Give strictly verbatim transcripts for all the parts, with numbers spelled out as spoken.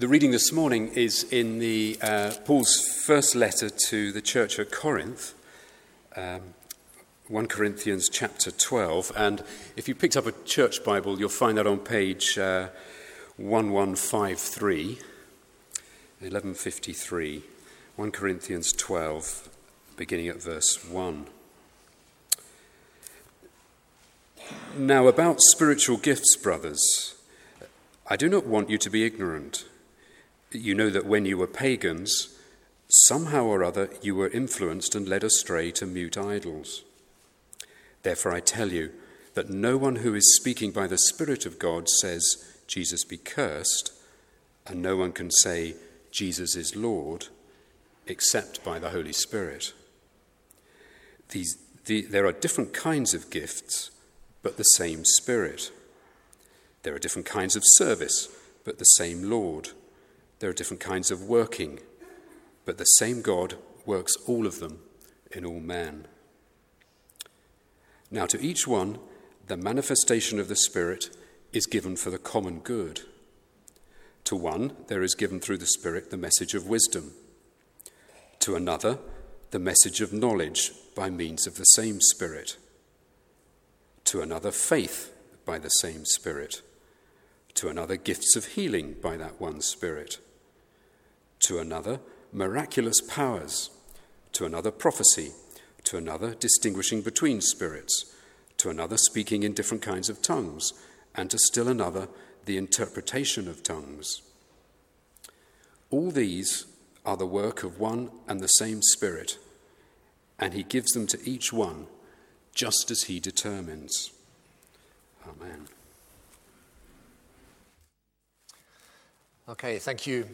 The reading this morning is in the uh, Paul's first letter to the church at Corinth, um, First Corinthians chapter twelve. And if you picked up a church Bible, you'll find that on page uh, eleven fifty-three, eleven fifty-three, First Corinthians twelve, beginning at verse one. Now about spiritual gifts, brothers, I do not want you to be ignorant. You know that when you were pagans, somehow or other you were influenced and led astray to mute idols. Therefore I tell you that no one who is speaking by the Spirit of God says, Jesus be cursed, and no one can say, Jesus is Lord, except by the Holy Spirit. These, the, there are different kinds of gifts, but the same Spirit. There are different kinds of service, but the same Lord. There are different kinds of working, but the same God works all of them in all men. Now to each one, the manifestation of the Spirit is given for the common good. To one, there is given through the Spirit the message of wisdom. To another, the message of knowledge by means of the same Spirit. To another, faith by the same Spirit. To another, gifts of healing by that one Spirit. To another, miraculous powers. To another, prophecy. To another, distinguishing between spirits. To another, speaking in different kinds of tongues. And to still another, the interpretation of tongues. All these are the work of one and the same Spirit, and he gives them to each one just as he determines. Amen. Okay, thank you.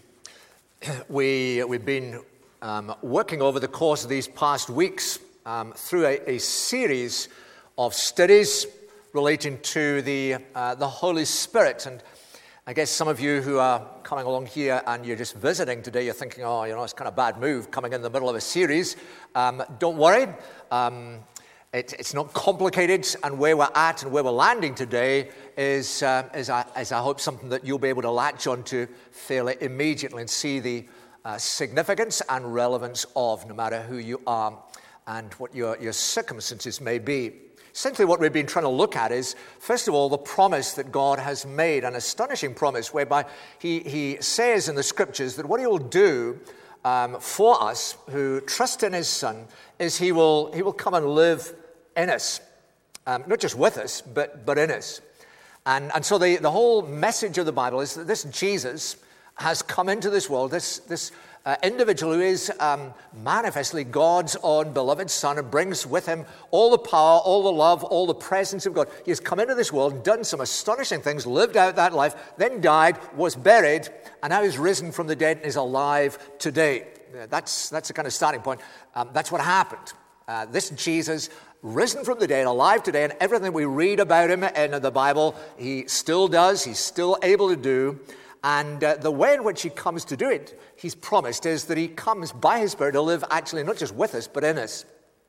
We, we've been um, working over the course of these past weeks um, through a, a series of studies relating to the, uh, the Holy Spirit. And I guess some of you who are coming along here and you're just visiting today, you're thinking, oh, you know, it's kind of a bad move coming in the middle of a series. Um, don't worry. Um, It, it's not complicated, and where we're at and where we're landing today is, uh, is, I, is I hope, something that you'll be able to latch onto fairly immediately and see the uh, significance and relevance of, no matter who you are and what your, your circumstances may be. Essentially what we've been trying to look at is, first of all, the promise that God has made, an astonishing promise whereby he, he says in the Scriptures that what he will do Um, for us who trust in his Son is he will he will come and live in us, um, not just with us, but but in us. And and so the, the whole message of the Bible is that this Jesus has come into this world, this this uh, individual who is um, manifestly God's own beloved Son, and brings with him all the power, all the love, all the presence of God. He has come into this world and done some astonishing things, lived out that life, then died, was buried, and now he's risen from the dead and is alive today. That's that's the kind of starting point. Um, that's what happened. Uh, this Jesus, risen from the dead, alive today, and everything we read about him in the Bible, he still does, he's still able to do. And uh, the way in which he comes to do it, he's promised, is that he comes by his Spirit to live actually not just with us, but in us.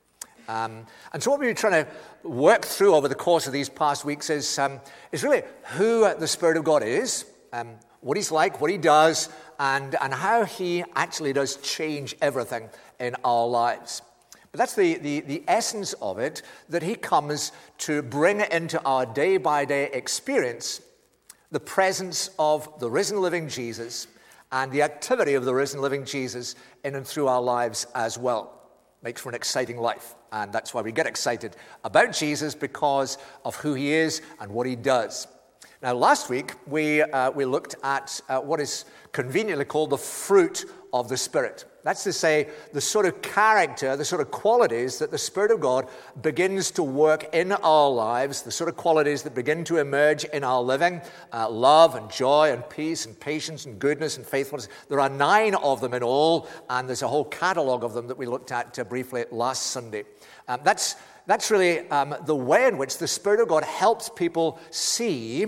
Um, and so what we've been trying to work through over the course of these past weeks is, um, is really who the Spirit of God is, um, what he's like, what he does, and, and how he actually does change everything in our lives. But that's the, the, the essence of it, that he comes to bring into our day-by-day experience the presence of the risen living Jesus and the activity of the risen living Jesus in and through our lives as well. Makes for an exciting life. And that's why we get excited about Jesus, because of who he is and what he does. Now, last week, we uh, we looked at uh, what is conveniently called the fruit of the Spirit. That's to say, the sort of character, the sort of qualities that the Spirit of God begins to work in our lives, the sort of qualities that begin to emerge in our living, uh, love and joy and peace and patience and goodness and faithfulness. There are nine of them in all, and there's a whole catalogue of them that we looked at uh, briefly last Sunday. Um, that's, that's really um, the way in which the Spirit of God helps people see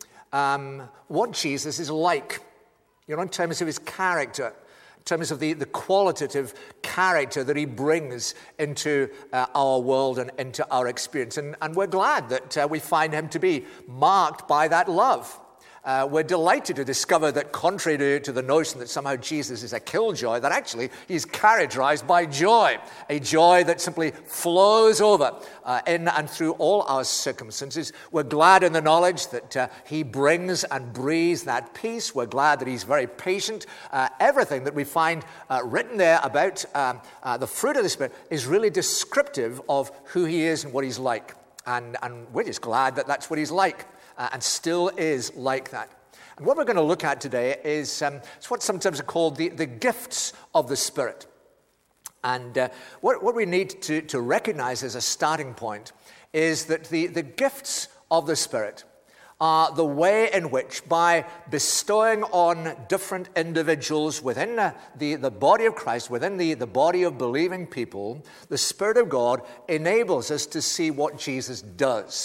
um, what Jesus is like, you know, in terms of his character, in terms of the, the qualitative character that he brings into uh, our world and into our experience. And, and we're glad that uh, we find him to be marked by that love. Uh, we're delighted to discover that contrary to, to the notion that somehow Jesus is a killjoy, that actually he's characterized by joy, a joy that simply flows over uh, in and through all our circumstances. We're glad in the knowledge that uh, he brings and breathes that peace. We're glad that he's very patient. Uh, everything that we find uh, written there about um, uh, the fruit of the Spirit is really descriptive of who he is and what he's like. And, and we're just glad that that's what he's like. Uh, and still is like that. And what we're going to look at today is um, it's what sometimes are called the, the gifts of the Spirit. And uh, what, what we need to, to recognize as a starting point is that the, the gifts of the Spirit are the way in which, by bestowing on different individuals within uh, the, the body of Christ, within the, the body of believing people, the Spirit of God enables us to see what Jesus does.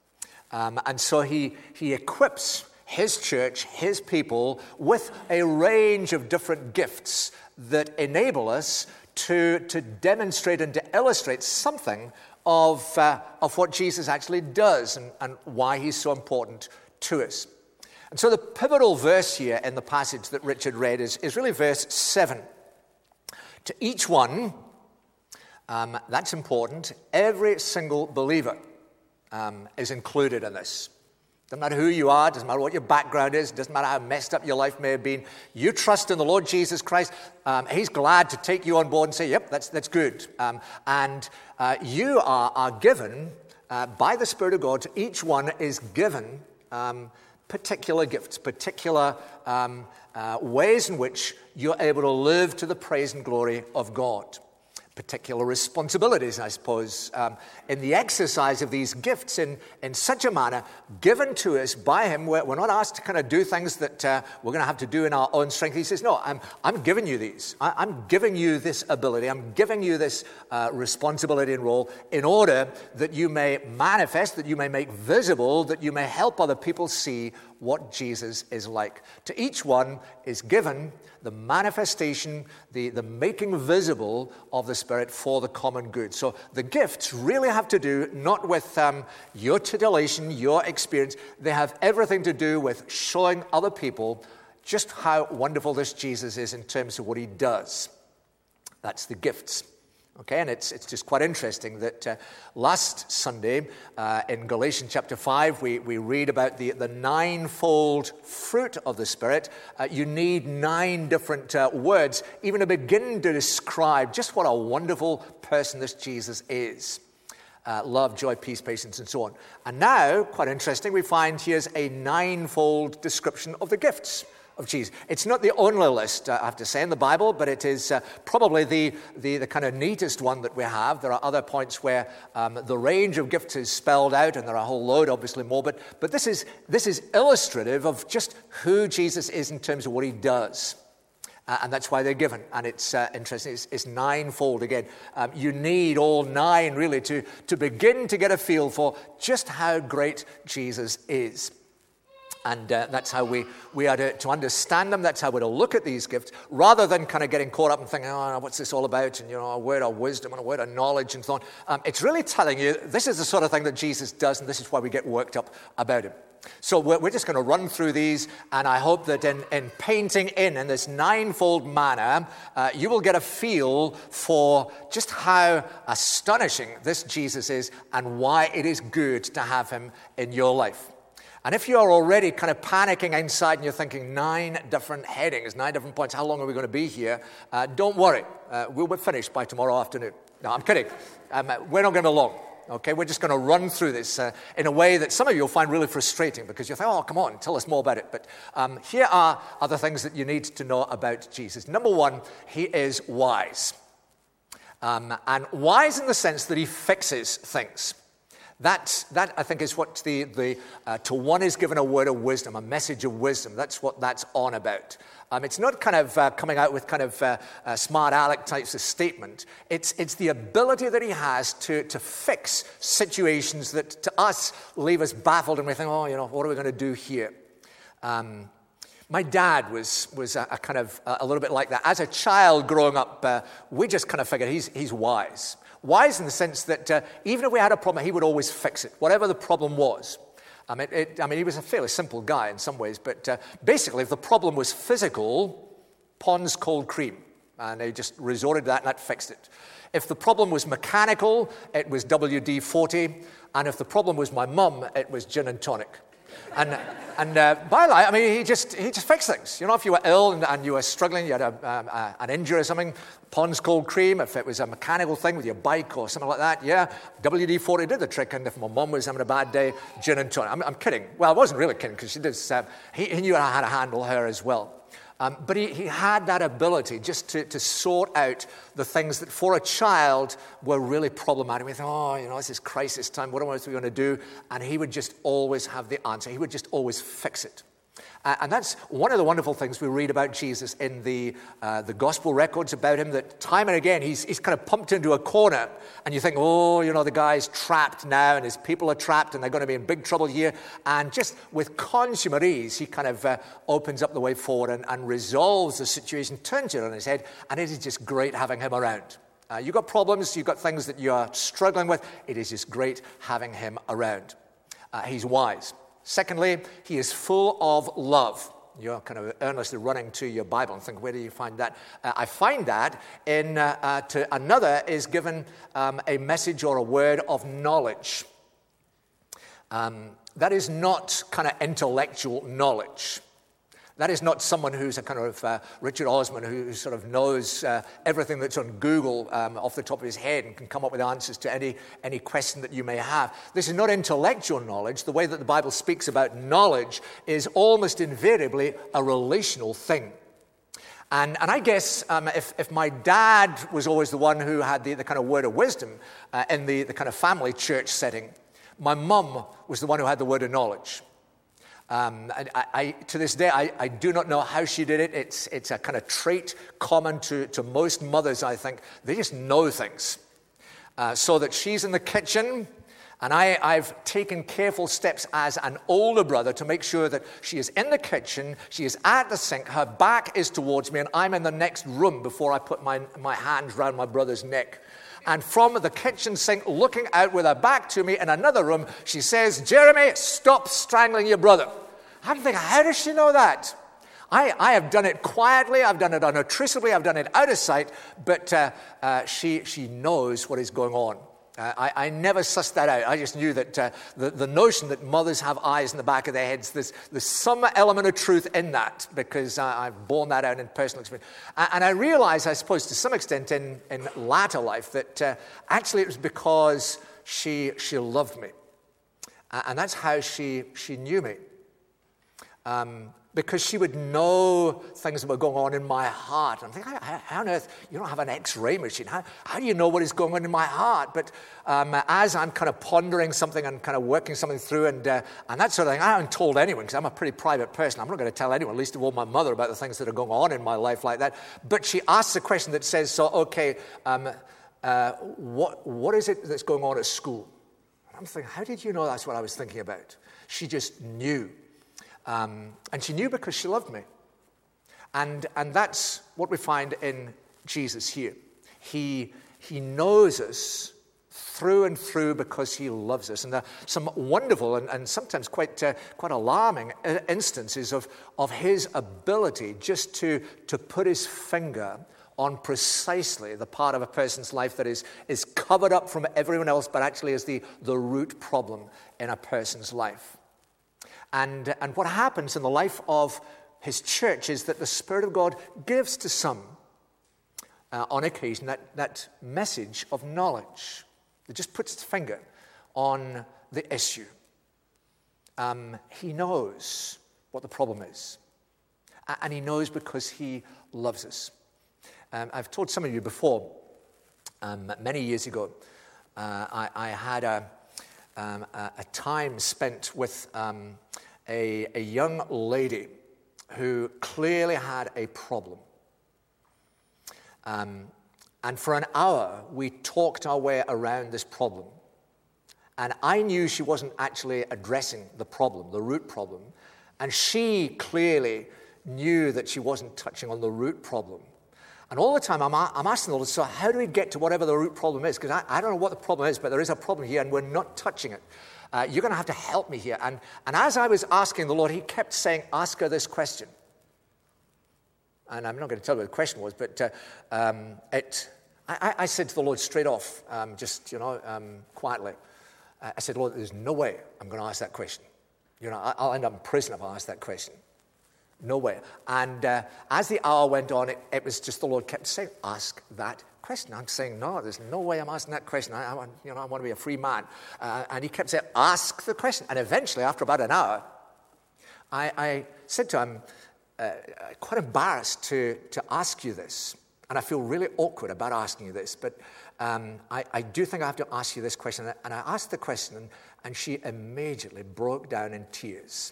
Um, and so he, he equips his church, his people, with a range of different gifts that enable us to, to demonstrate and to illustrate something of, uh, of what Jesus actually does and, and why he's so important to us. And so the pivotal verse here in the passage that Richard read is, is really verse seven. To each one, um, that's important, every single believer Um, is included in this. Doesn't matter who you are, doesn't matter what your background is, doesn't matter how messed up your life may have been. You trust in the Lord Jesus Christ. Um, he's glad to take you on board and say, yep, that's that's good. Um, and uh, you are, are given, uh, by the Spirit of God, to each one is given um, particular gifts, particular um, uh, ways in which you're able to live to the praise and glory of God. Particular responsibilities, I suppose, um, in the exercise of these gifts in, in such a manner given to us by him. We're, we're not asked to kind of do things that uh, we're going to have to do in our own strength. He says, no, I'm, I'm giving you these. I, I'm giving you this ability. I'm giving you this uh, responsibility and role in order that you may manifest, that you may make visible, that you may help other people see what Jesus is like. To each one is given the manifestation, the, the making visible of the Spirit for the common good. So the gifts really have to do not with um, your titillation, your experience. They have everything to do with showing other people just how wonderful this Jesus is in terms of what he does. That's the gifts. Okay, and it's it's just quite interesting that uh, last Sunday uh, in Galatians chapter five, we, we read about the, the ninefold fruit of the Spirit. Uh, you need nine different uh, words even to begin to describe just what a wonderful person this Jesus is. Uh, love, joy, peace, patience, and so on. And now, quite interesting, we find here's a ninefold description of the gifts of Jesus. It's not the only list, uh, I have to say, in the Bible, but it is uh, probably the, the, the kind of neatest one that we have. There are other points where um, the range of gifts is spelled out, and there are a whole load, obviously, more. But, but this is this is illustrative of just who Jesus is in terms of what he does. Uh, and that's why they're given. And it's uh, interesting. It's, it's ninefold again. Um, you need all nine, really, to, to begin to get a feel for just how great Jesus is. And uh, that's how we, we are to, to understand them. That's how we're to look at these gifts, rather than kind of getting caught up and thinking, oh, what's this all about? And, you know, a word of wisdom and a word of knowledge and so on. Um, it's really telling you this is the sort of thing that Jesus does, and this is why we get worked up about him. So we're, we're just going to run through these, and I hope that in, in painting in, in this ninefold manner, uh, you will get a feel for just how astonishing this Jesus is and why it is good to have him in your life. And if you're already kind of panicking inside and you're thinking nine different headings, nine different points, how long are we going to be here? Uh, don't worry. Uh, we'll be finished by tomorrow afternoon. No, I'm kidding. Um, we're not going to be long. Okay, we're just going to run through this uh, in a way that some of you will find really frustrating because you think, oh, come on, tell us more about it. But um, here are other things that you need to know about Jesus. Number one, he is wise. Um, and wise in the sense that he fixes things. That, that I think, is what the, the uh, to one is given a word of wisdom, a message of wisdom. That's what that's on about. Um, it's not kind of uh, coming out with kind of uh, uh, smart aleck types of statement. It's it's the ability that he has to, to fix situations that to us leave us baffled and we think, oh, you know, what are we going to do here? Um, my dad was was a, a kind of a, a little bit like that. As a child growing up, uh, we just kind of figured he's he's wise. Wise in the sense that uh, even if we had a problem, he would always fix it, whatever the problem was. I mean, it, I mean, he was a fairly simple guy in some ways, but uh, basically, if the problem was physical, Pond's cold cream, and they just resorted to that, and that fixed it. If the problem was mechanical, it was W D forty, and if the problem was my mum, it was gin and tonic. And and uh, by life, I mean, he just he just fixed things. You know, if you were ill and, and you were struggling, you had a, um, a, an injury or something, Pond's cold cream. If it was a mechanical thing with your bike or something like that, yeah, W D forty did the trick. And if my mum was having a bad day, gin and tonic. I'm, I'm kidding. Well, I wasn't really kidding because she did. Uh, he, he knew how to handle her as well. Um, but he, he had that ability just to, to sort out the things that for a child were really problematic. We thought, oh, you know, this is crisis time. What am I going to do? And he would just always have the answer. He would just always fix it. Uh, and that's one of the wonderful things we read about Jesus in the uh, the gospel records about him, that time and again he's, he's kind of pumped into a corner, and you think, oh, you know, the guy's trapped now, and his people are trapped, and they're going to be in big trouble here. And just with consummate ease, he kind of uh, opens up the way forward and, and resolves the situation, turns it on his head, and it is just great having him around. Uh, you've got problems, you've got things that you're struggling with, it is just great having him around. Uh, he's wise. Secondly, he is full of love. You're kind of earnestly running to your Bible and think, where do you find that? Uh, I find that in uh, uh, to another is given um, a message or a word of knowledge. Um, that is not kind of intellectual knowledge. That is not someone who's a kind of uh, Richard Osman who sort of knows uh, everything that's on Google um, off the top of his head and can come up with answers to any, any question that you may have. This is not intellectual knowledge. The way that the Bible speaks about knowledge is almost invariably a relational thing. And, and I guess um, if, if my dad was always the one who had the, the kind of word of wisdom uh, in the, the kind of family church setting, my mum was the one who had the word of knowledge. Um, I, I, to this day, I, I do not know how she did it. It's, it's a kind of trait common to, to most mothers, I think. They just know things. Uh, so that she's in the kitchen, and I, I've taken careful steps as an older brother to make sure that she is in the kitchen, she is at the sink, her back is towards me, and I'm in the next room before I put my, my hands around my brother's neck. And from the kitchen sink, looking out with her back to me in another room, she says, Jeremy, stop strangling your brother. I'm thinking, how does she know that? I, I have done it quietly, I've done it unobtrusively, I've done it out of sight, but uh, uh, she, she knows what is going on. Uh, I, I never sussed that out. I just knew that uh, the, the notion that mothers have eyes in the back of their heads, there's, there's some element of truth in that, because uh, I've borne that out in personal experience. And, and I realized, I suppose, to some extent in, in latter life, that uh, actually it was because she, she loved me. Uh, and that's how she, she knew me. Um, because she would know things that were going on in my heart. And I'm thinking, how, how on earth, you don't have an X-ray machine. How, how do you know what is going on in my heart? But um, as I'm kind of pondering something and kind of working something through and uh, and that sort of thing, I haven't told anyone because I'm a pretty private person. I'm not going to tell anyone, least of all my mother, about the things that are going on in my life like that. But she asks a question that says, so, okay, um, uh, what what is it that's going on at school? And I'm thinking, how did you know that's what I was thinking about? She just knew. Um, and she knew because she loved me. And, and that's what we find in Jesus here. He, he knows us through and through because he loves us. And there are some wonderful and, and sometimes quite uh, quite alarming instances of, of his ability just to, to put his finger on precisely the part of a person's life that is, is covered up from everyone else, but actually is the, the root problem in a person's life. And, and what happens in the life of his church is that the Spirit of God gives to some, uh, on occasion, that, that message of knowledge. It just puts its finger on the issue. Um, he knows what the problem is. And he knows because he loves us. Um, I've told some of you before, um, many years ago, uh, I, I had a... Um, a, a time spent with um, a, a young lady who clearly had a problem. Um, and for an hour, we talked our way around this problem. And I knew she wasn't actually addressing the problem, the root problem. And she clearly knew that she wasn't touching on the root problem. And all the time I'm, I'm asking the Lord, so how do we get to whatever the root problem is? Because I, I don't know what the problem is, but there is a problem here and we're not touching it. Uh, you're going to have to help me here. And, and as I was asking the Lord, he kept saying, ask her this question. And I'm not going to tell you what the question was, but uh, um, it, I, I said to the Lord straight off, um, just, you know, um, quietly, uh, I said, Lord, there's no way I'm going to ask that question. You know, I'll end up in prison if I ask that question. No way. And uh, as the hour went on, it, it was just the Lord kept saying, ask that question. I'm saying, no, there's no way I'm asking that question. I, I want, you know, I want to be a free man. Uh, and he kept saying, ask the question. And eventually, after about an hour, I, I said to him, uh, quite embarrassed to, to ask you this. And I feel really awkward about asking you this, but um, I, I do think I have to ask you this question. And I asked the question, and, and she immediately broke down in tears.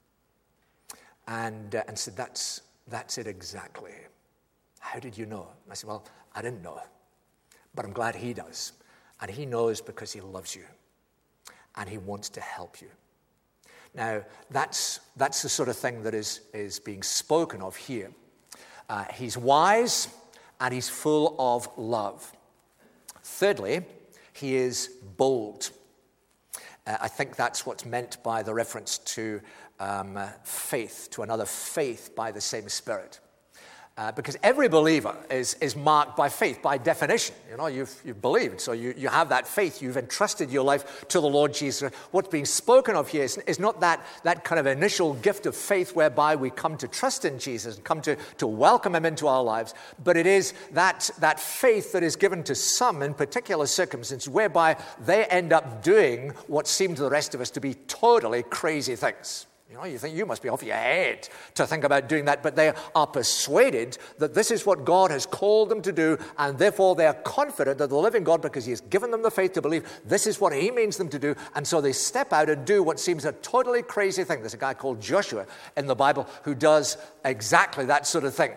And, uh, and said, that's, that's it exactly. How did you know? And I said, well, I didn't know, but I'm glad he does. And he knows because he loves you, and he wants to help you. Now, that's, that's the sort of thing that is, is being spoken of here. Uh, he's wise, and he's full of love. Thirdly, he is bold. Uh, I think that's what's meant by the reference to um, uh, faith, to another faith by the same Spirit. Uh, because every believer is, is marked by faith, by definition. You know, you've, you've believed, so you, you have that faith. You've entrusted your life to the Lord Jesus. What's being spoken of here is, is not that, that kind of initial gift of faith whereby we come to trust in Jesus and come to, to welcome him into our lives, but it is that, that faith that is given to some in particular circumstances whereby they end up doing what seem to the rest of us to be totally crazy things. You know, you think you must be off your head to think about doing that, but they are persuaded that this is what God has called them to do, and therefore they are confident that the living God, because he has given them the faith to believe this is what he means them to do, and so they step out and do what seems a totally crazy thing. There's a guy called Joshua in the Bible who does exactly that sort of thing.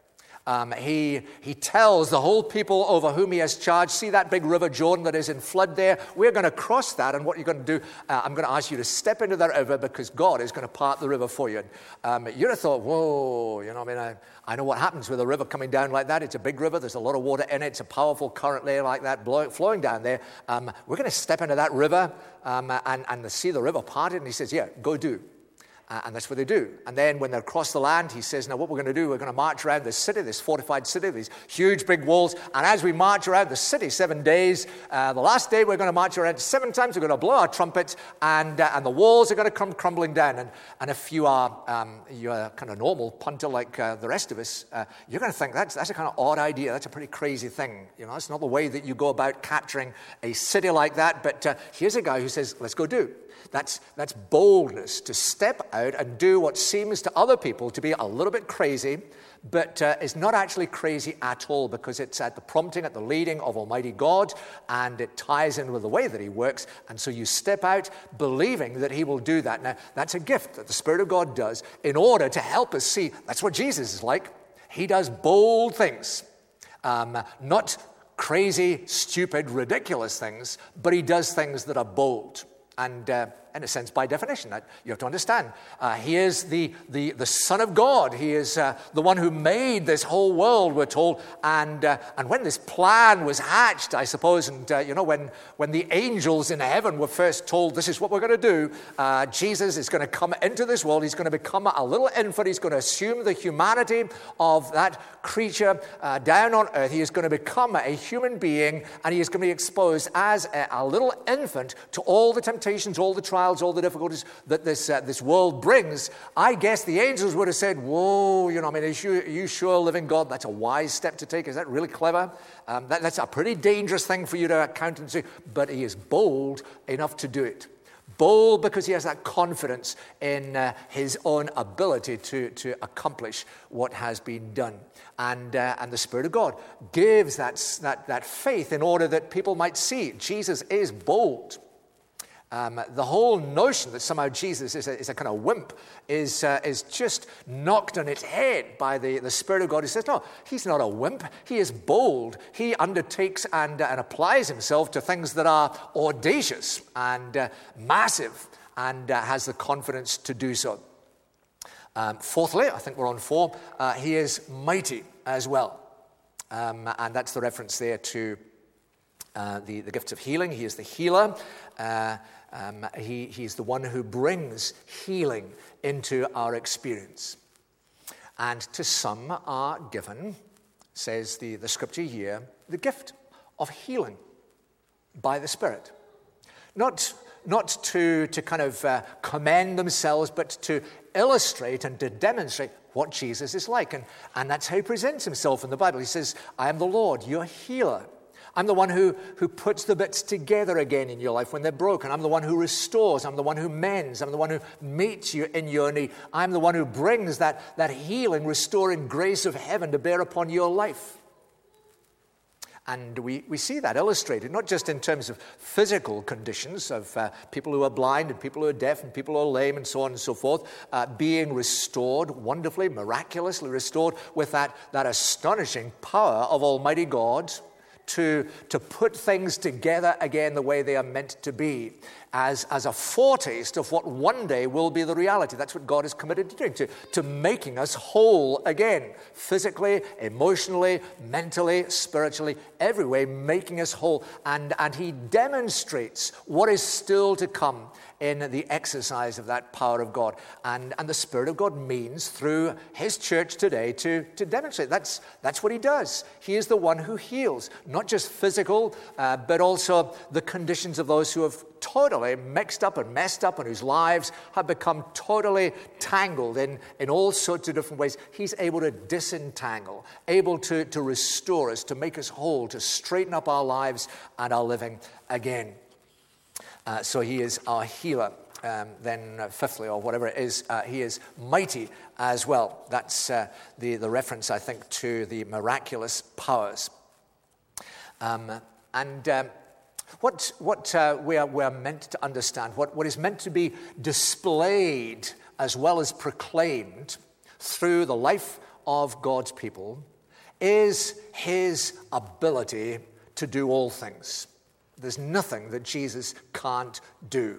Um, he, he tells the whole people over whom he has charged, see that big river Jordan that is in flood there? We're going to cross that, and what you're going to do, uh, I'm going to ask you to step into that river because God is going to part the river for you. Um, you'd have thought, whoa, you know, I mean, I, I know what happens with a river coming down like that. It's a big river. There's a lot of water in it. It's a powerful current there like that blowing, flowing down there. Um, we're going to step into that river um, and, and see the river parted. And he says, yeah, go do. Uh, and that's what they do. And then when they across the land, he says, now what we're going to do, we're going to march around this city, this fortified city, these huge big walls. And as we march around the city seven days, uh, the last day we're going to march around seven times. We're going to blow our trumpets, and uh, and the walls are going to come crumbling down. And, and if you are um, you're a kind of normal punter like uh, the rest of us, uh, you're going to think that's, that's a kind of odd idea. That's a pretty crazy thing. You know, it's not the way that you go about capturing a city like that. But uh, here's a guy who says, let's go do. That's, that's boldness, to step out and do what seems to other people to be a little bit crazy, but uh, is not actually crazy at all, because it's at the prompting, at the leading of Almighty God, and it ties in with the way that he works. And so you step out believing that he will do that. Now, that's a gift that the Spirit of God does in order to help us see that's what Jesus is like. He does bold things, um, not crazy, stupid, ridiculous things, but he does things that are bold. And uh, in a sense, by definition, that you have to understand. Uh, he is the, the, the Son of God. He is uh, the one who made this whole world, we're told. And uh, and when this plan was hatched, I suppose, and uh, you know, when, when the angels in heaven were first told, this is what we're going to do, uh, Jesus is going to come into this world. He's going to become a little infant. He's going to assume the humanity of that creature uh, down on earth. He is going to become a human being, and he is going to be exposed as a, a little infant to all the temptations, all the trials, all the difficulties that this uh, this world brings. I guess the angels would have said, whoa, you know, I mean, are you, are you sure, living God, that's a wise step to take? Is that really clever? Um, that, that's a pretty dangerous thing for you to account and say, but he is bold enough to do it. Bold because he has that confidence in uh, his own ability to, to accomplish what has been done. And uh, and the Spirit of God gives that, that, that faith in order that people might see Jesus is bold. Um, the whole notion that somehow Jesus is a, is a kind of wimp is uh, is just knocked on its head by the, the Spirit of God. He says, no, he's not a wimp. He is bold. He undertakes and, uh, and applies himself to things that are audacious and uh, massive, and uh, has the confidence to do so. Um, fourthly, I think we're on four, uh, he is mighty as well. Um, and that's the reference there to uh, the, the gifts of healing. He is the healer. Uh, um, he, he's the one who brings healing into our experience. And to some are given, says the, the scripture here, the gift of healing by the Spirit. Not, not to, to kind of uh, commend themselves, but to illustrate and to demonstrate what Jesus is like. And, and that's how he presents himself in the Bible. He says, I am the Lord, your healer. I'm the one who, who puts the bits together again in your life when they're broken. I'm the one who restores. I'm the one who mends. I'm the one who meets you in your need. I'm the one who brings that, that healing, restoring grace of heaven to bear upon your life. And we, we see that illustrated, not just in terms of physical conditions of uh, people who are blind and people who are deaf and people who are lame and so on and so forth, uh, being restored wonderfully, miraculously restored with that, that astonishing power of Almighty God to, to put things together again the way they are meant to be, as, as a foretaste of what one day will be the reality. That's what God is committed to doing, to, to making us whole again, physically, emotionally, mentally, spiritually, every way, making us whole. And, and he demonstrates what is still to come in the exercise of that power of God. And, and the Spirit of God means through his church today to, to demonstrate. That's, that's what he does. He is the one who heals, not just physical, uh, but also the conditions of those who have totally mixed up and messed up and whose lives have become totally tangled in, in all sorts of different ways. He's able to disentangle, able to, to restore us, to make us whole, to straighten up our lives and our living again. Uh, so he is our healer. Um, then uh, fifthly, or whatever it is, uh, he is mighty as well. That's uh, the, the reference, I think, to the miraculous powers. Um, and um, what, what uh, we, are, we are meant to understand, what, what is meant to be displayed as well as proclaimed through the life of God's people is his ability to do all things. There's nothing that Jesus can't do.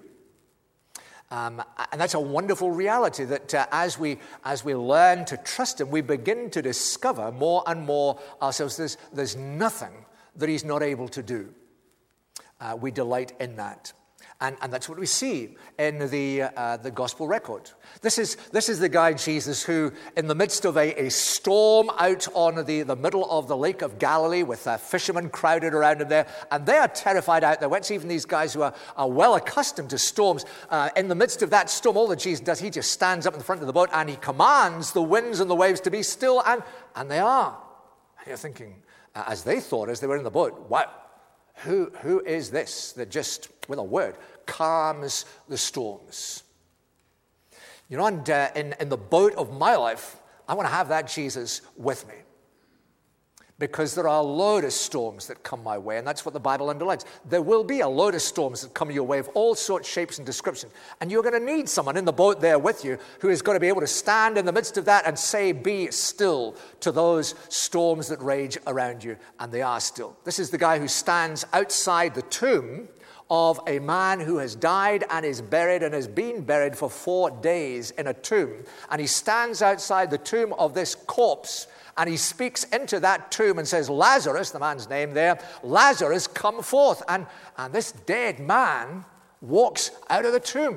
Um, and that's a wonderful reality that uh, as we as we learn to trust him, we begin to discover more and more ourselves. There's, there's nothing that he's not able to do. Uh, we delight in that. And, and that's what we see in the uh, the gospel record. This is this is the guy, Jesus, who in the midst of a, a storm out on the, the middle of the Lake of Galilee with uh, fishermen crowded around him there, and they are terrified out there. Whence even these guys who are, are well accustomed to storms, uh, in the midst of that storm, all that Jesus does, he just stands up in the front of the boat and he commands the winds and the waves to be still, and, and they are. And you're thinking, uh, as they thought, as they were in the boat, wow, who who is this that just, with a word, calms the storms? You know, and uh, in, in the boat of my life, I want to have that Jesus with me. Because there are a load of storms that come my way, and that's what the Bible underlines. There will be a load of storms that come your way of all sorts, shapes, and descriptions. And you're going to need someone in the boat there with you who is going to be able to stand in the midst of that and say, be still to those storms that rage around you. And they are still. This is the guy who stands outside the tomb of a man who has died and is buried and has been buried for four days in a tomb. And he stands outside the tomb of this corpse and he speaks into that tomb and says, Lazarus, the man's name there, Lazarus, come forth. And, and this dead man walks out of the tomb.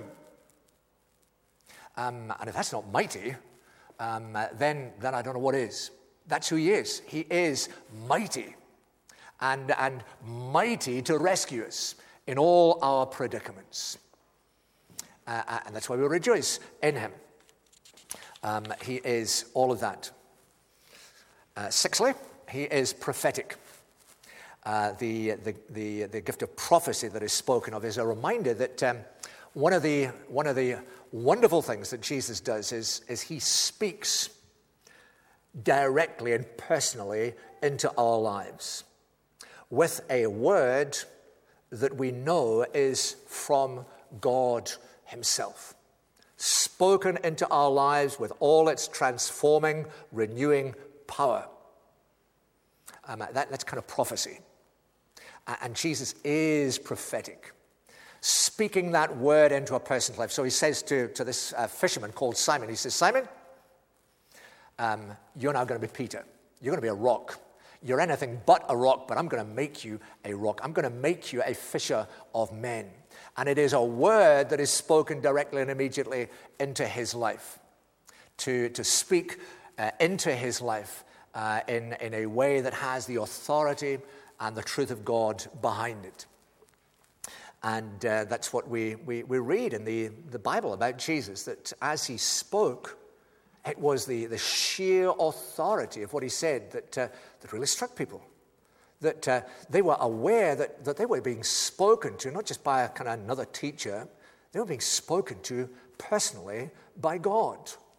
Um, and if that's not mighty, um, then, then I don't know what is. That's who he is. He is mighty and, and mighty to rescue us in all our predicaments. Uh, and that's why we rejoice in him. Um, he is all of that. Uh, sixthly, he is prophetic. Uh, the, the, the, the gift of prophecy that is spoken of is a reminder that um, one of the, one of the wonderful things that Jesus does is, is he speaks directly and personally into our lives with a word that we know is from God himself, spoken into our lives with all its transforming, renewing power. Um, that, that's kind of prophecy. Uh, and Jesus is prophetic, speaking that word into a person's life. So he says to, to this uh, fisherman called Simon, he says, Simon, um, you're now going to be Peter. You're going to be a rock. You're anything but a rock, but I'm going to make you a rock. I'm going to make you a fisher of men. And it is a word that is spoken directly and immediately into his life. To, to speak uh, into his life uh, in, in a way that has the authority and the truth of God behind it. And uh, that's what we, we, we read in the, the Bible about Jesus, that as he spoke, it was the, the sheer authority of what he said that, uh, that really struck people. That uh, they were aware that, that they were being spoken to, not just by a kind of another teacher, they were being spoken to personally by God.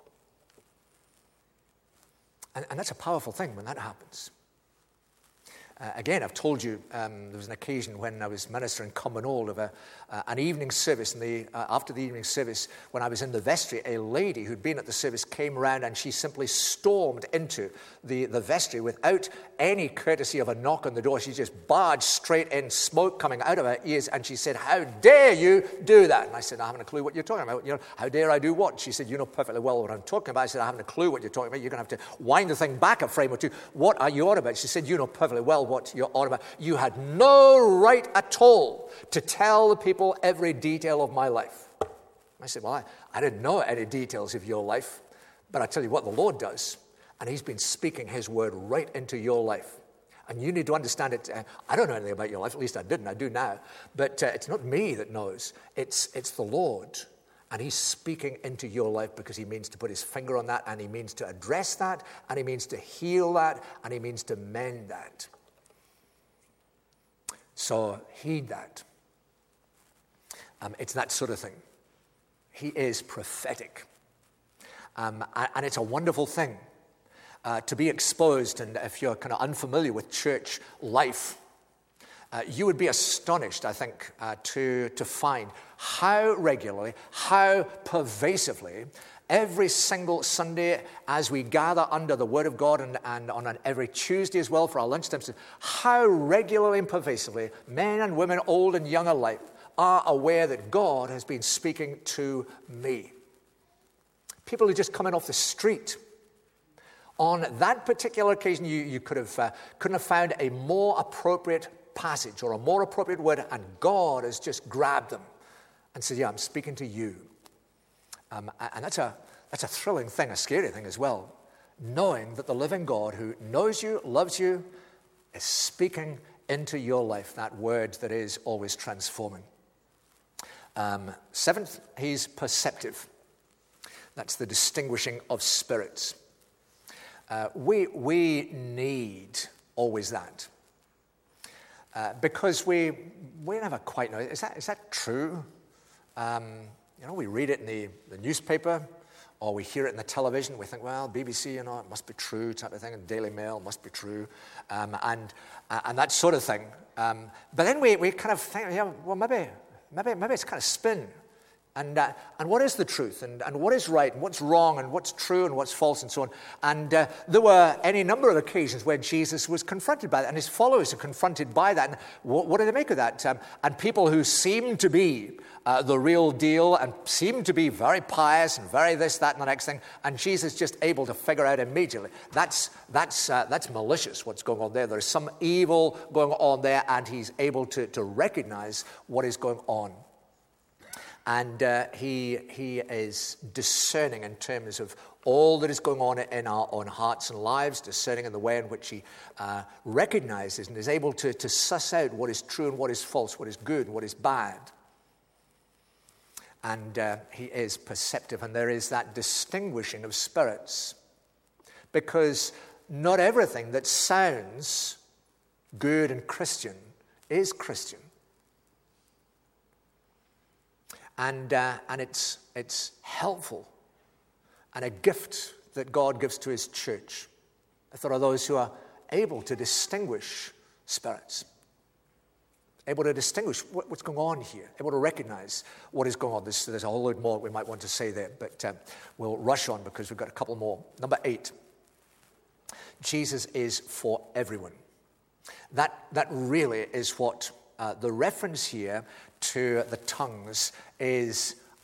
And, and that's a powerful thing when that happens. Uh, again, I've told you um, there was an occasion when I was ministering Cumbernauld of a, uh, an evening service. And the, uh, after the evening service, when I was in the vestry, a lady who'd been at the service came around and she simply stormed into the, the vestry without any courtesy of a knock on the door. She just barged straight in, smoke coming out of her ears, and she said, "How dare you do that?" And I said, "I haven't a clue what you're talking about. You know, how dare I do what?" She said, "You know perfectly well what I'm talking about." I said, "I haven't a clue what you're talking about. You're going to have to wind the thing back a frame or two. What are you on about?" She said, "You know perfectly well what you're on about. You had no right at all to tell the people every detail of my life." I said, "Well, I, I didn't know any details of your life, but I tell you what, the Lord does, and he's been speaking his word right into your life. And you need to understand it. Uh, I don't know anything about your life, at least I didn't, I do now, but uh, it's not me that knows, it's, it's the Lord. And he's speaking into your life because he means to put his finger on that, and he means to address that, and he means to heal that, and he means to mend that. So heed that. Um, it's that sort of thing. He is prophetic. Um, and it's a wonderful thing uh, to be exposed. And if you're kind of unfamiliar with church life, uh, you would be astonished, I think, uh, to, to find how regularly, how pervasively, every single Sunday as we gather under the Word of God, and, and on an every Tuesday as well for our lunchtime, how regularly and pervasively men and women, old and young alike, are aware that God has been speaking to me. People who just come in off the street. On that particular occasion, you, you could have, uh, couldn't have found a more appropriate passage or a more appropriate word, and God has just grabbed them and said, "Yeah, I'm speaking to you." Um, and that's a, that's a thrilling thing, a scary thing as well, knowing that the living God who knows you, loves you, is speaking into your life, that word that is always transforming. Um, seventh, he's perceptive. That's the distinguishing of spirits. Uh, we, we need always that. Uh, because we, we never quite know, is that, is that true? Um, You know, we read it in the, the newspaper, or we hear it in the television. We think, well, B B C, you know, it must be true, type of thing, and Daily Mail must be true, um, and uh, and that sort of thing. Um, but then we, we kind of think, yeah, well, maybe maybe maybe it's kind of spin. And uh, and what is the truth, and, and what is right, and what's wrong, and what's true, and what's false, and so on. And uh, there were any number of occasions where Jesus was confronted by that, and his followers are confronted by that. And what, what do they make of that? Um, and people who seem to be uh, the real deal, and seem to be very pious, and very this, that, and the next thing, and Jesus just able to figure out immediately, that's that's uh, that's malicious, what's going on there. There's some evil going on there, and he's able to, to recognize what is going on. And uh, he, he is discerning in terms of all that is going on in our own hearts and lives, discerning in the way in which he uh, recognizes and is able to, to suss out what is true and what is false, what is good and what is bad. And uh, he is perceptive, and there is that distinguishing of spirits. Because not everything that sounds good and Christian is Christian. And uh, and it's it's helpful and a gift that God gives to his church. If there are those who are able to distinguish spirits, able to distinguish what, what's going on here, able to recognize what is going on. There's, there's a whole lot more we might want to say there, but um, we'll rush on because we've got a couple more. Number eight, Jesus is for everyone. That, that really is what uh, the reference here to the tongues is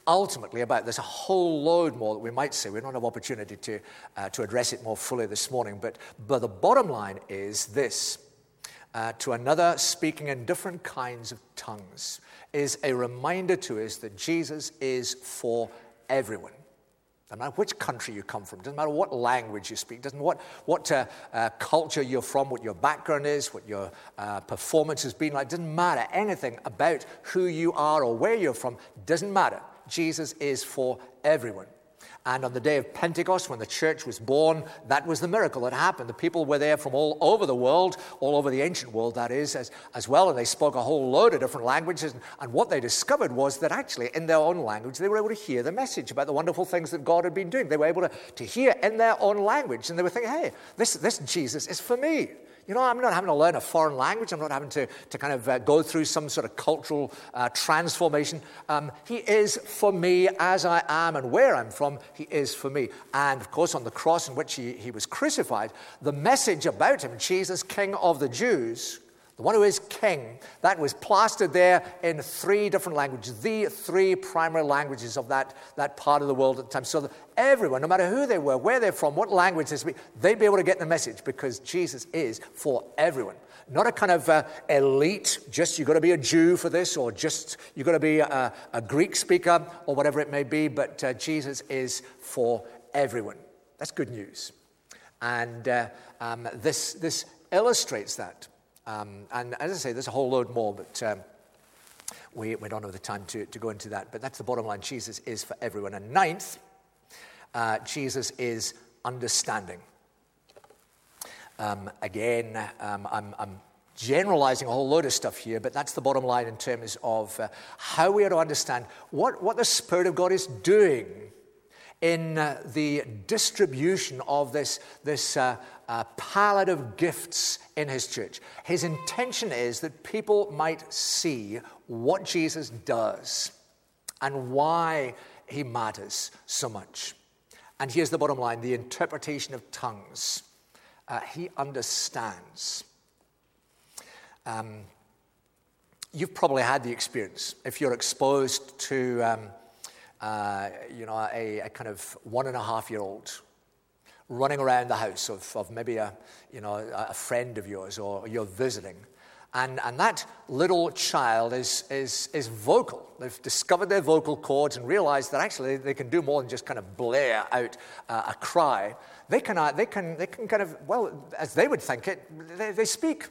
ultimately about. There's a whole load more that we might say. We don't have opportunity to, uh, to address it more fully this morning. But, but the bottom line is this. Uh, to another speaking in different kinds of tongues is a reminder to us that Jesus is for everyone. Doesn't matter which country you come from, doesn't matter what language you speak, doesn't matter what, what uh, uh, culture you're from, what your background is, what your uh, performance has been like, doesn't matter anything about who you are or where you're from, doesn't matter. Jesus is for everyone. And on the day of Pentecost, when the church was born, that was the miracle that happened. The people were there from all over the world, all over the ancient world, that is, as, as well, and they spoke a whole load of different languages. And, and what they discovered was that actually, in their own language, they were able to hear the message about the wonderful things that God had been doing. They were able to, to hear in their own language, and they were thinking, hey, this, this Jesus is for me. You know, I'm not having to learn a foreign language. I'm not having to, to kind of uh, go through some sort of cultural uh, transformation. Um, he is for me as I am and where I'm from. He is for me. And, of course, on the cross in which he, he was crucified, the message about him, Jesus, King of the Jews, the one who is king, that was plastered there in three different languages, the three primary languages of that, that part of the world at the time. So that everyone, no matter who they were, where they're from, what language they speak, they'd be able to get the message because Jesus is for everyone. Not a kind of uh, elite, just you've got to be a Jew for this, or just you've got to be a, a Greek speaker, or whatever it may be, but uh, Jesus is for everyone. That's good news. And uh, um, this, this illustrates that. Um, and as I say, there's a whole load more, but um, we, we don't have the time to, to go into that. But that's the bottom line. Jesus is for everyone. And ninth, uh, Jesus is understanding. Um, again, um, I'm, I'm generalizing a whole load of stuff here, but that's the bottom line in terms of uh, how we are to understand what, what the Spirit of God is doing in uh, the distribution of this, this uh, uh, palette of gifts in his church. His intention is that people might see what Jesus does and why he matters so much. And here's the bottom line, the interpretation of tongues. Uh, he understands. Um, you've probably had the experience, if you're exposed to um, Uh, you know, a, a kind of one and a half year old running around the house of, of maybe a, you know, a friend of yours, or you're visiting. And, and that little child is, is, is vocal. They've discovered their vocal cords and realized that actually they can do more than just kind of blare out uh, a cry. They can, uh, they can, they can kind of, well, as they would think it, they, they speak.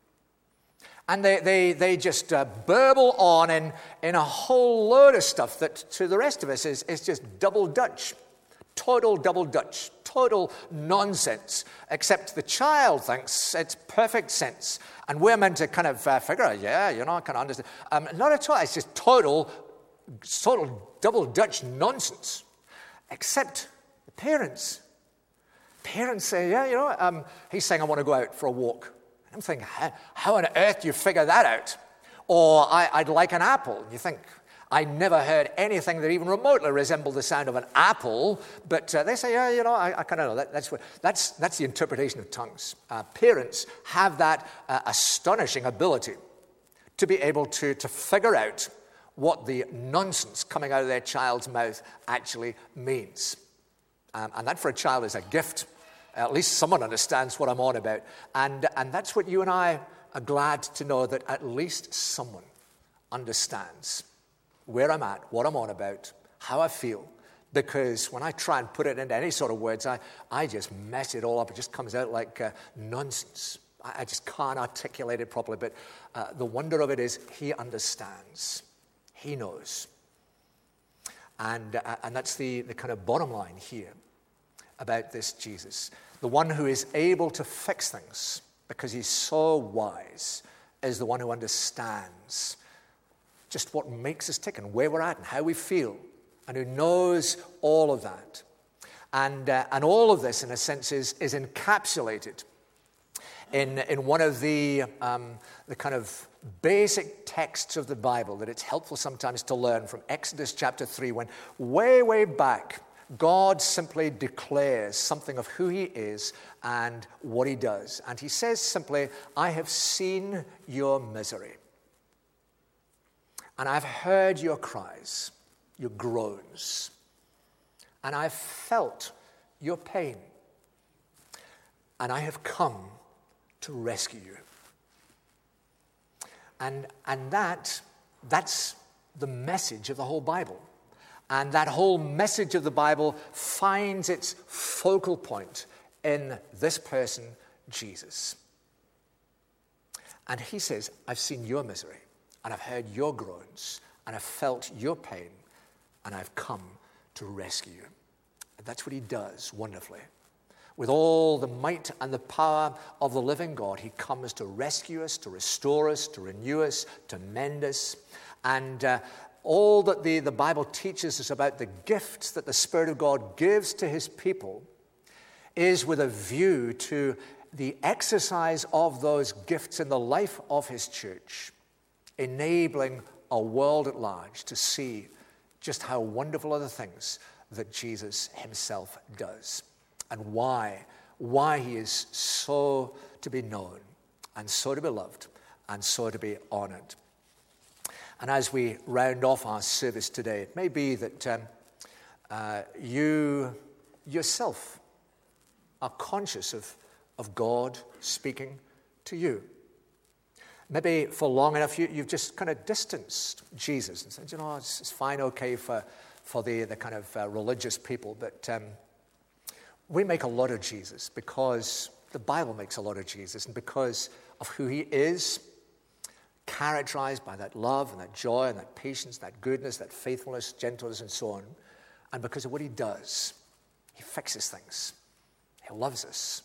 And they, they, they just uh, burble on in, in a whole load of stuff that to the rest of us is, is just double Dutch. Total double Dutch. Total nonsense. Except the child thinks it's perfect sense. And we're meant to kind of uh, figure out, yeah, you know, I can understand. Um, not at all. It's just total, total double Dutch nonsense. Except the parents. Parents say, yeah, you know, um, he's saying I want to go out for a walk. I'm thinking, how, how on earth do you figure that out? Or I, I'd like an apple. And you think, I never heard anything that even remotely resembled the sound of an apple. But uh, they say, yeah, you know, I, I kind of know. That, that's, what, that's, that's the interpretation of tongues. Uh, parents have that uh, astonishing ability to be able to, to figure out what the nonsense coming out of their child's mouth actually means. Um, and that for a child is a gift. At least someone understands what I'm on about. And, and that's what you and I are glad to know, that at least someone understands where I'm at, what I'm on about, how I feel. Because when I try and put it into any sort of words, I, I just mess it all up. It just comes out like uh, nonsense. I, I just can't articulate it properly. But uh, the wonder of it is he understands. He knows. And, uh, and that's the, the kind of bottom line here about this Jesus. The one who is able to fix things because he's so wise is the one who understands just what makes us tick and where we're at and how we feel, and who knows all of that. And, uh, and all of this, in a sense, is, is encapsulated in, in one of the, um, the kind of basic texts of the Bible that it's helpful sometimes to learn from Exodus chapter three, when way, way back, God simply declares something of who he is and what he does. And he says simply, I have seen your misery. And I've heard your cries. your groans, and I've felt your pain, and I have come to rescue you. And, and that, that's the message of the whole Bible. And that whole message of the Bible finds its focal point in this person, Jesus. And he says, I've seen your misery, and I've heard your groans, and I've felt your pain, and I've come to rescue you. And that's what he does wonderfully. With all the might and the power of the living God, he comes to rescue us, to restore us, to renew us, to mend us. And uh, all that the, the Bible teaches us about the gifts that the Spirit of God gives to his people is with a view to the exercise of those gifts in the life of his church, enabling a world at large to see just how wonderful are the things that Jesus himself does, and why, why he is so to be known, and so to be loved, and so to be honored. And as we round off our service today, it may be that um, uh, you yourself are conscious of, of God speaking to you. Maybe for long enough you, you've just kind of distanced Jesus and said, you know, it's, it's fine, okay for, for the, the kind of uh, religious people, but um, we make a lot of Jesus because the Bible makes a lot of Jesus, and because of who he is, characterized by that love and that joy and that patience, that goodness, that faithfulness, gentleness, and so on, and because of what he does. He fixes things. He loves us.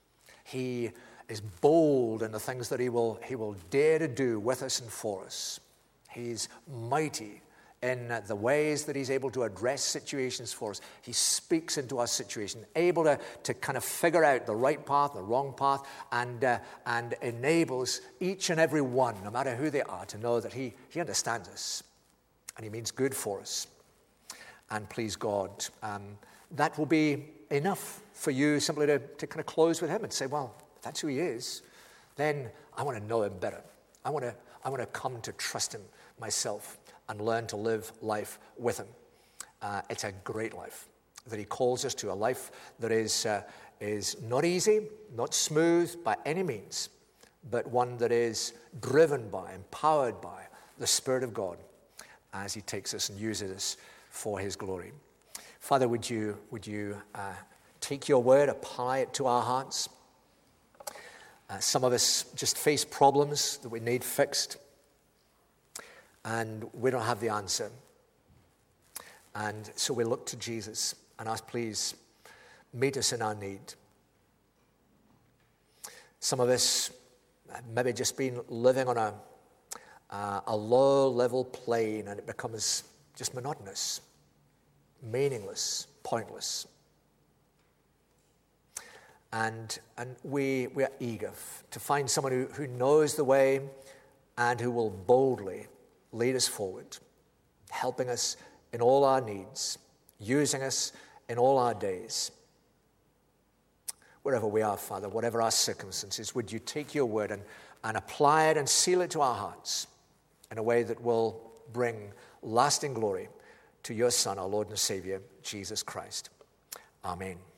He is bold in the things that he will, he will dare to do with us and for us. He's mighty in the ways that he's able to address situations for us. He speaks into our situation, able to, to kind of figure out the right path, the wrong path, and, uh, and enables each and every one, no matter who they are, to know that he, he understands us and he means good for us. And please God, um, that will be enough for you simply to, to kind of close with him and say, well, if that's who he is, then I want to know him better. I want to, I want to come to trust him myself and learn to live life with him. Uh, it's a great life that he calls us to, a life that is, uh, is not easy, not smooth by any means, but one that is driven by, empowered by the Spirit of God as he takes us and uses us for his glory. Father, would you, would you uh, take your word, apply it to our hearts? Uh, some of us just face problems that we need fixed, and we don't have the answer. And so we look to Jesus and ask, please, meet us in our need. Some of us have maybe just been living on a, uh, a low-level plane, and it becomes just monotonous, meaningless, pointless. And, and we, we are eager to find someone who, who knows the way and who will boldly lead us forward, helping us in all our needs, using us in all our days. Wherever we are, Father, whatever our circumstances, would you take your word and, and apply it and seal it to our hearts in a way that will bring lasting glory to your Son, our Lord and Savior, Jesus Christ. Amen.